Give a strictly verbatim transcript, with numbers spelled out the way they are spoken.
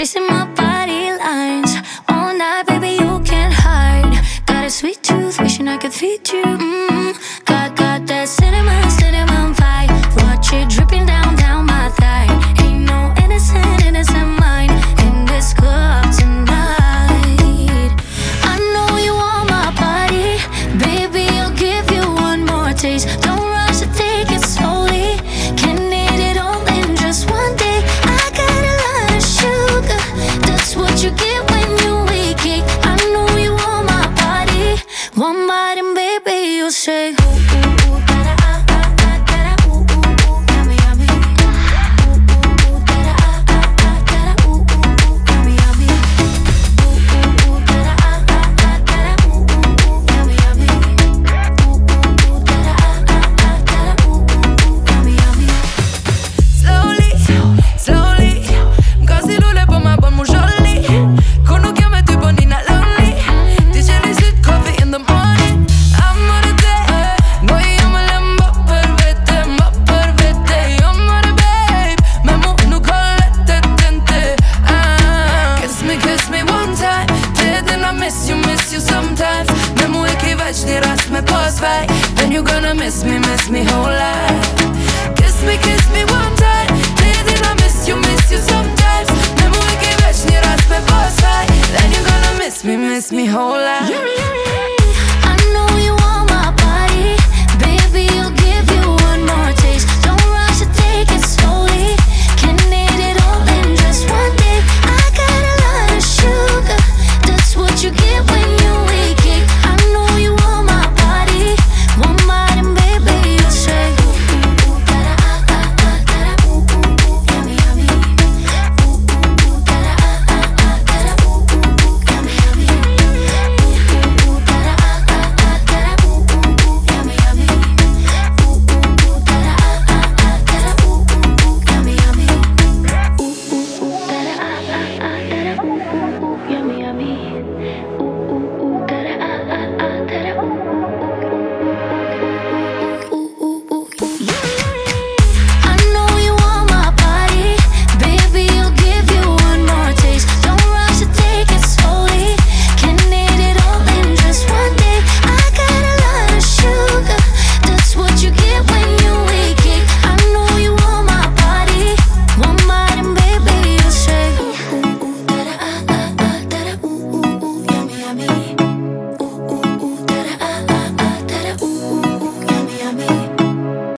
tracing my body lines. All night, baby, you can't hide. Got a sweet tooth, wishing I could feed you. Mm-hmm. Got, got that cinnamon, cinnamon vibe. Watch it dripping down, down my thigh. Ain't no innocent, innocent mind in this club tonight. I know you want my body, baby, I'll give you one more taste. Don't rush to take it slowly. Can eat it all in just one day. I got a lot of sugar, that's what you get when you wake it. I know you want my body, one bite and baby, you'll say ooh, ooh, ooh, da da ah ah ah da da ooh, ooh, ooh, yummy, yummy. Ooh, ooh, ooh, da da ah ah ah da da ooh, ooh, ooh, yummy, yummy. Ooh, ooh, ooh, da da ah ah ah da da ooh, ooh, ooh, yummy, yummy. Ooh, ooh, ooh, da da ah ah ah da da ooh, ooh, ooh, yummy, yummy. Slowly, slowly, gazzi roule på meg på mor jolly. Korno kommer du på Nina Lonely. Det kjennes ut coffee in the morning. I'm on a day, voy a me lembo per vete, ma per vete. I'm on a babe, men må nå kalle det tente. Ah, kiss me, kiss me one time. Then I miss you, miss you sometimes. Men må ikke večni raz me pozvaj. Then you gonna miss me, miss me whole life. Kiss me, kiss me one time. Then I miss you, miss you sometimes. Men må ikke večni raz me pozvaj. Then you gonna miss me, miss me whole life. I know you want my body, baby, I'll give you one more taste. Don't rush to take it slowly. Can eat it all in just one day. I got a lot of sugar, that's what you get when you